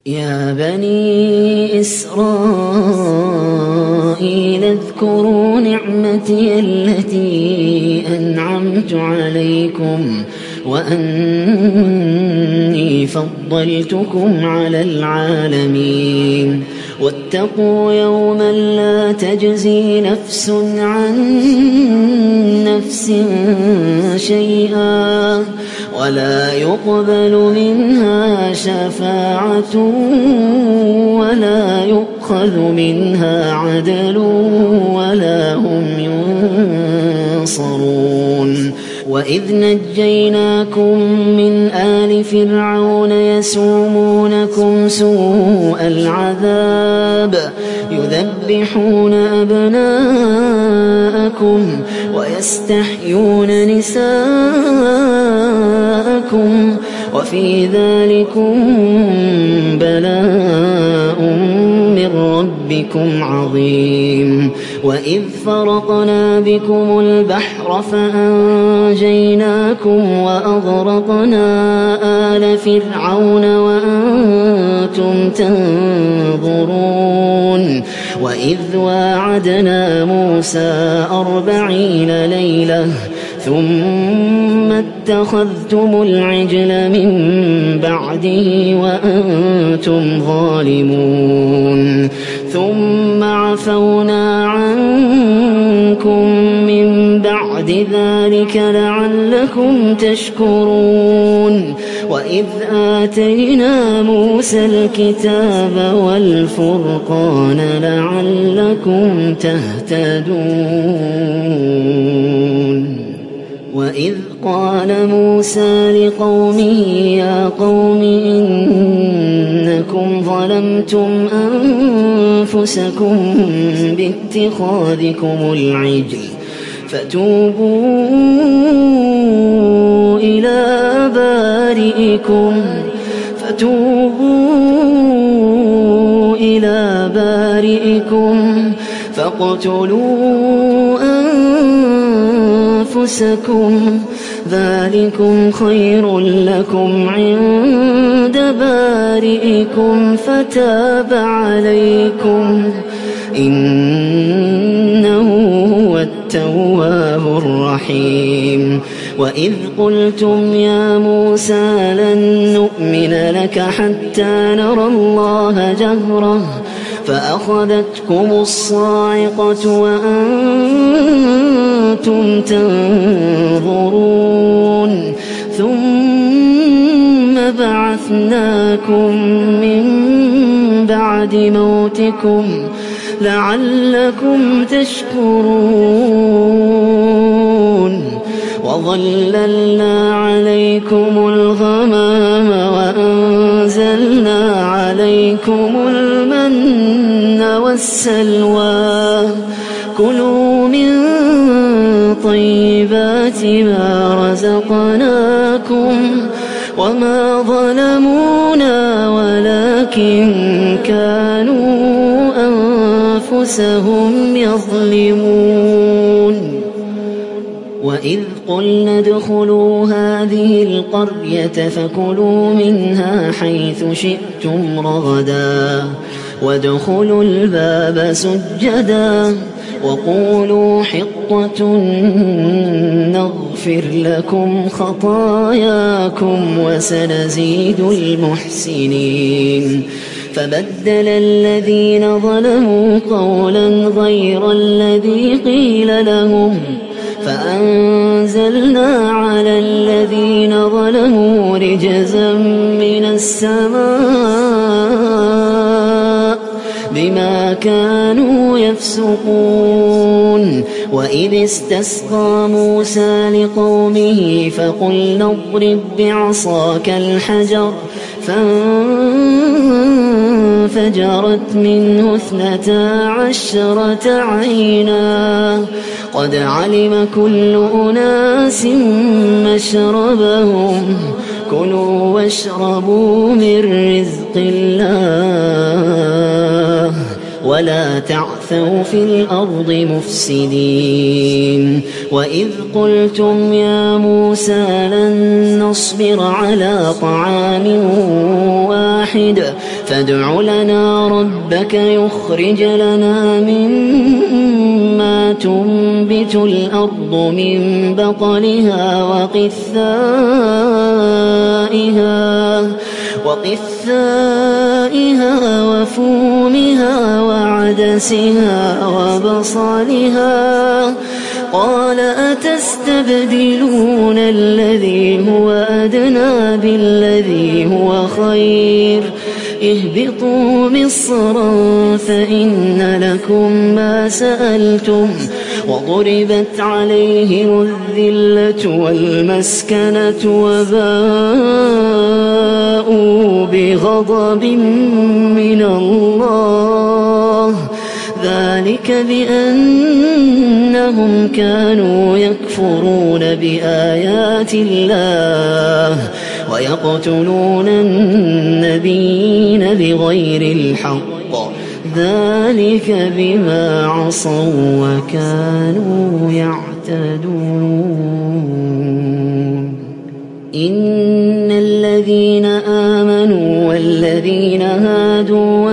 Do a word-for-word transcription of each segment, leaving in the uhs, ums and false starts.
يا بني إسرائيل اذكروا نعمتي التي أنعمت عليكم وأني فضلتكم على العالمين واتقوا يوما لا تجزي نفس عن نفس شيئا ولا يقبل منها شفاعة ولا يؤخذ منها عدل ولا هم ينصرون. وإذ نجيناكم من آل فرعون يسومونكم سوء العذاب يذبحون أبناءكم ويستحيون نساءكم وفي ذلكم بلاء من ربكم عظيم. وإذ فرقنا بكم البحر فأنجيناكم وأغرقنا آل فرعون وأنتم تنظرون. وإذ واعدنا موسى أربعين ليلة ثم اتخذتم العجل من بعده وأنتم ظالمون ثم عفونا عنكم من بعد ذلك لعلكم تشكرون. وإذ آتينا موسى الكتاب والفرقان لعلكم تهتدون. وإذ قال موسى لقومه يا قوم إنكم ظلمتم أنفسكم باتخاذكم العجل فتوبوا إلى بارئكم فتوبوا إلى بارئكم فاقتلوا أنفسكم ذلكم خير لكم عند بارئكم فتاب عليكم إنه هو التواب الرحيم. وإذ قلتم يا موسى لن نؤمن لك حتى نرى الله جهرة فأخذتكم الصاعقة وأنتم تنظرون ثم بعثناكم من بعد موتكم لعلكم تشكرون. وظللنا عليكم الغمام وأنزلنا عليكم المن والسلوى كلوا من طيبات ما رزقناكم وما ظلمونا ولكن كانوا أنفسهم يظلمون. وإذ قلنا ادخلوا هذه القرية فكلوا منها حيث شئتم رغدا وادخلوا الباب سجدا وقولوا حطة نغفر لكم خطاياكم وسنزيد المحسنين. فبدل الذين ظلموا قولا غير الذي قيل لهم فأنزلنا على الذين ظلموا رجزا من السماء بما كانوا يفسقون. وإذ استسقى موسى لقومه فقلنا اضرب بعصاك الحجر فانفجرت منه اثنتا عشرة عينا قد علم كل أناس مشربهم كلوا واشربوا من رزق الله ولا تعثوا وتعثوا في الأرض مفسدين وإذ قلتم يا موسى لن نصبر على طعام واحد فادع لنا ربك يخرج لنا مما تنبت الأرض من بقلها وقثائها وقثائها وفومها وعدسها وبصلها قال أتستبدلون الذي هو أدنى بالذي هو خير اهبطوا مصرا فإن لكم ما سألتم وضربت عليهم الذلة والمسكنة وباءوا بغضب من الله ذلك بأنهم كانوا يكفرون بآيات الله ويقتلون النبيين بغير الحق ذلك بما عصوا وكانوا يعتدون إن الذين آمنوا والذين هادوا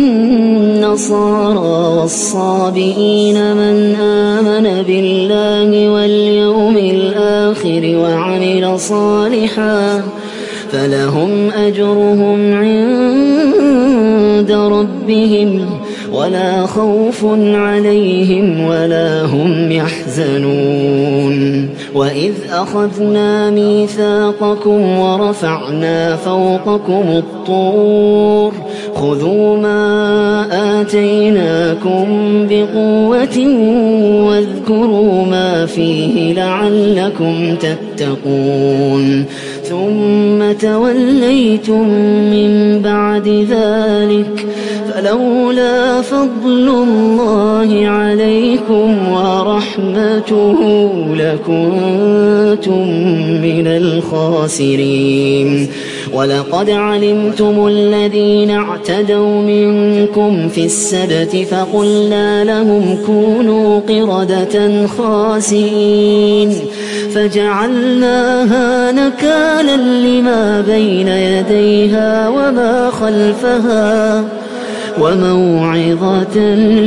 والنصارى والصابئين من آمن بالله واليوم الآخر وعمل صالحا فلهم أجرهم عند ربهم ولا خوف عليهم ولا هم يحزنون وإذ أخذنا ميثاقكم ورفعنا فوقكم الطور خذوا ما آتيناكم بقوة واذكروا ما فيه لعلكم تتقون ثم توليتم من بعد ذلك فلولا فضل الله عليكم ورحمته لكنتم من الخاسرين ولقد علمتم الذين اعتدوا منكم في السبت فقلنا لهم كونوا قردة خاسئين فجعلناها نكالا لما بين يديها وما خلفها وموعظة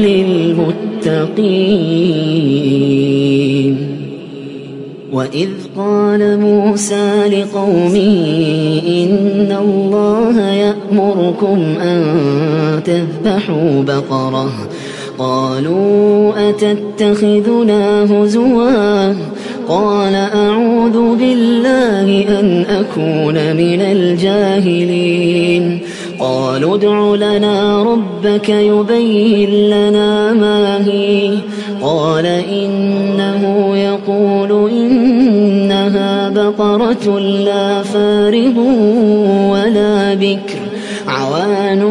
للمتقين وإذ قال موسى لقومه إن الله يأمركم أن تذبحوا بقرة قالوا أتتخذنا هزوا قال أعوذ بالله أن أكون من الجاهلين قالوا ادع لنا ربك يبين لنا ما هي قال إنه يقول إنها بقرة لا فارض ولا بكر عوان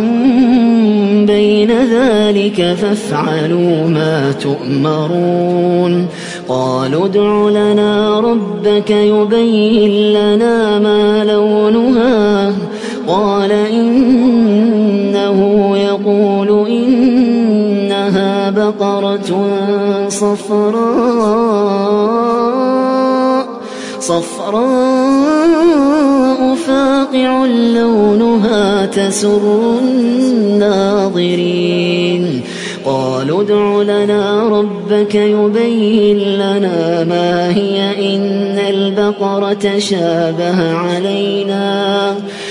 بين ذلك فافعلوا ما تؤمرون قالوا ادع لنا ربك يبين لنا ما لونها قال إنه يقول إنها بقرة صفراء صفراء فاقع لونها تسر الناظرين قالوا ادع لنا ربك يبين لنا ما هي إن البقرة شابه علينا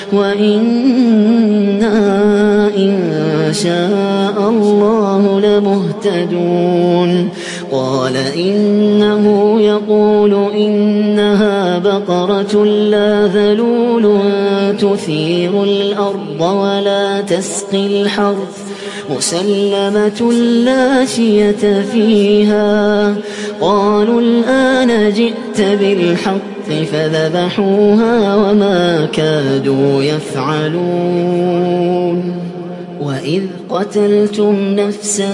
وإنا إن شاء الله لمهتدون قال إنه يقول إنها بقرة لا ذلول تثير الأرض ولا تسقي الحرث مسلمة لا شية فيها قالوا الآن جئت بالحق فذبحوها وما كادوا يفعلون وإذ قتلتم نفسا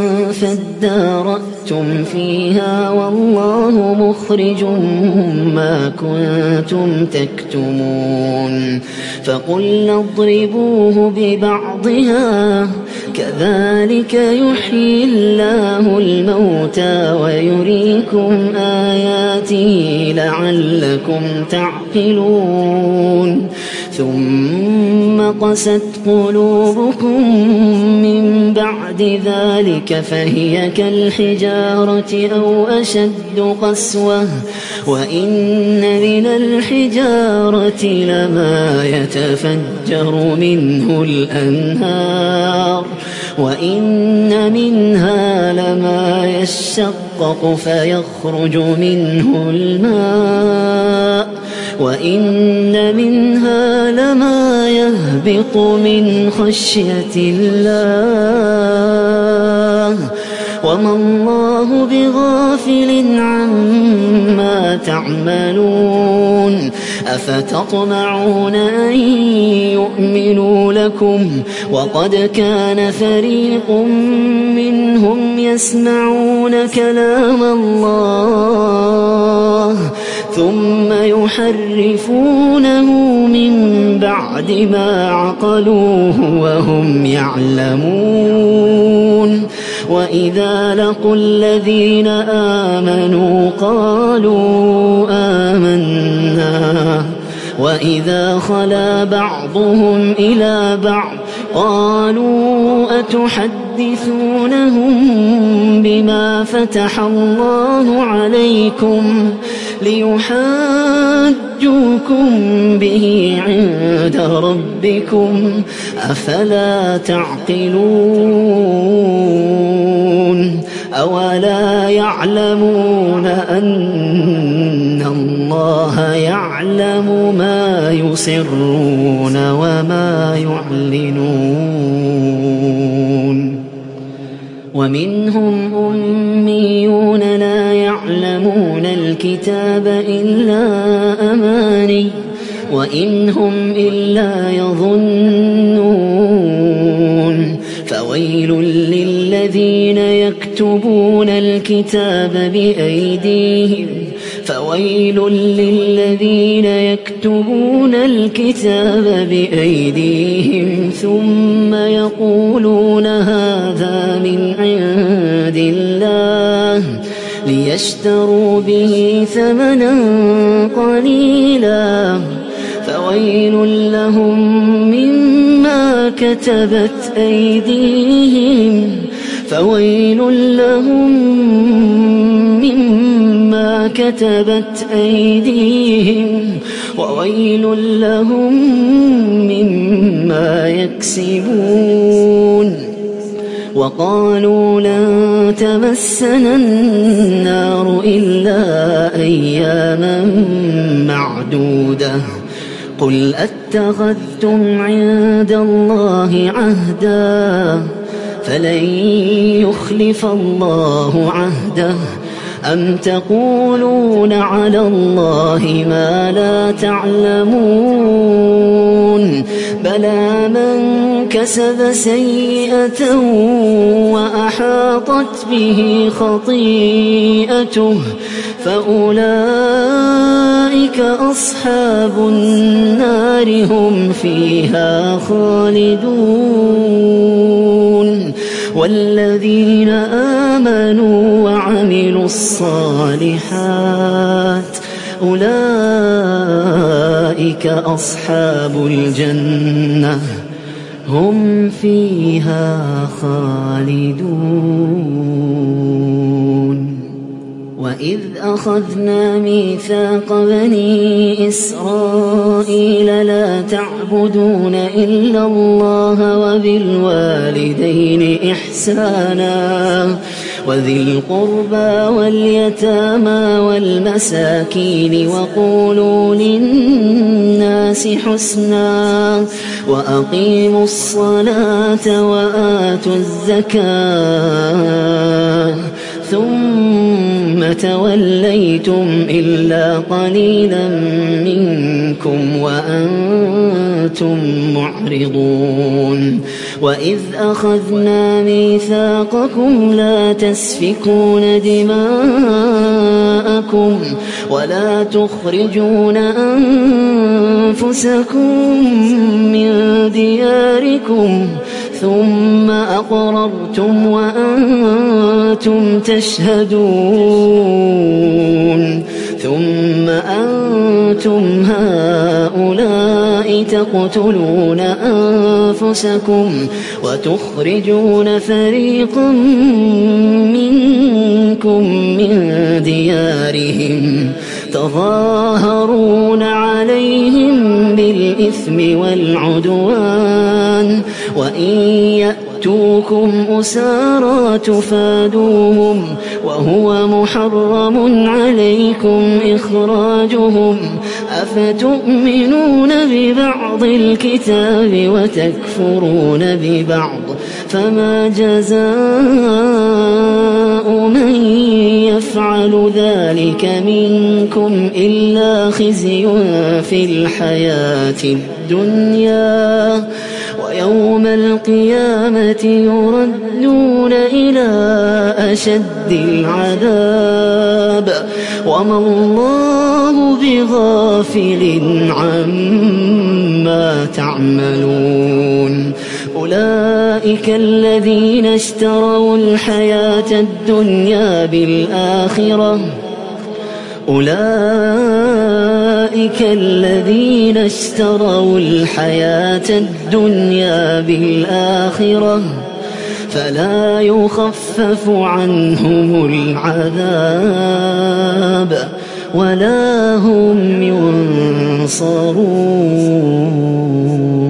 فادارأتم فيها والله مخرج ما كنتم تكتمون فقلنا اضربوه ببعضها كذلك يحيي الله الموتى ويريكم آياته لعلكم تعقلون ثم قست قلوبكم من بعد ذلك فهي كالحجارة أو أشد قسوة وإن من الحجارة لما يتفجر منه الأنهار وإن منها لما يشقق فيخرج منه الماء وإن منها لما يهبط من خشية الله وما الله بغافل عما تعملون أفتطمعون أن يؤمنوا لكم وقد كان فريق منهم يسمعون كلام الله ثم يحرفونه من بعد ما عقلوه وهم يعلمون وإذا لقوا الذين آمنوا قالوا آمنا وإذا خلا بعضهم إلى بعض قالوا أتحدثونهم بما فتح الله عليكم ليحاجوكم به عند ربكم أفلا تعقلون أولا يعلمون أن الله يعلم ما يسرون وما يعلنون ومنهم أميون لا يعلمون الكتاب إلا أماني وإن هم إلا يظنون فويل للذين يكتبون الكتاب بأيديهم فويل للذين يكتبون الكتاب بأيديهم ثم يقولون هذا من عند الله ليشتروا به ثمنا قليلا فويل لهم مما كتبت أيديهم فويل لهم مما كتبت أيديهم وويل لهم مما يكسبون وقالوا لن تمسنا النار إلا أياما معدودة قل أتخذتم عند الله عهدا فلن يخلف الله عهده أم تقولون على الله ما لا تعلمون بلى من كسب سيئة وأحاطت به خطيئته فأولئك أصحاب النار هم فيها خالدون والذين آمنوا وعملوا الصالحات أولئك أصحاب الجنة هم فيها خالدون وإذ أخذنا ميثاق بني إسرائيل لا تعبدون إلا الله وبالوالدين إحسانا وذي القربى واليتامى والمساكين وقولوا للناس حسنا وأقيموا الصلاة وآتوا الزكاة ثم توليتم إلا قليلا منكم وأنتم معرضون وإذ أخذنا ميثاقكم لا تسفكون دماءكم ولا تخرجون أنفسكم من دياركم ثم أقررتم وأنتم تشهدون ثم أنتم هؤلاء تقتلون أنفسكم وتخرجون فريقا منكم من ديارهم تظاهرون عليهم بالإثم والعدوان وإن يأتوكم أسارى تفادوهم وهو محرم عليكم إخراجهم أفتؤمنون ببعض الكتاب وتكفرون ببعض فما جزاء من يفعل ذلك منكم إلا خزي في الحياة الدنيا ويوم القيامة يردون إلى أشد العذاب وما الله بغافل عما تعملون أولئك الذين اشتروا الحياة الدنيا بالآخرة أولئك الذين اشتروا الحياة الدنيا بالآخرة فلا يخفف عنهم العذاب ولا هم ينصرون.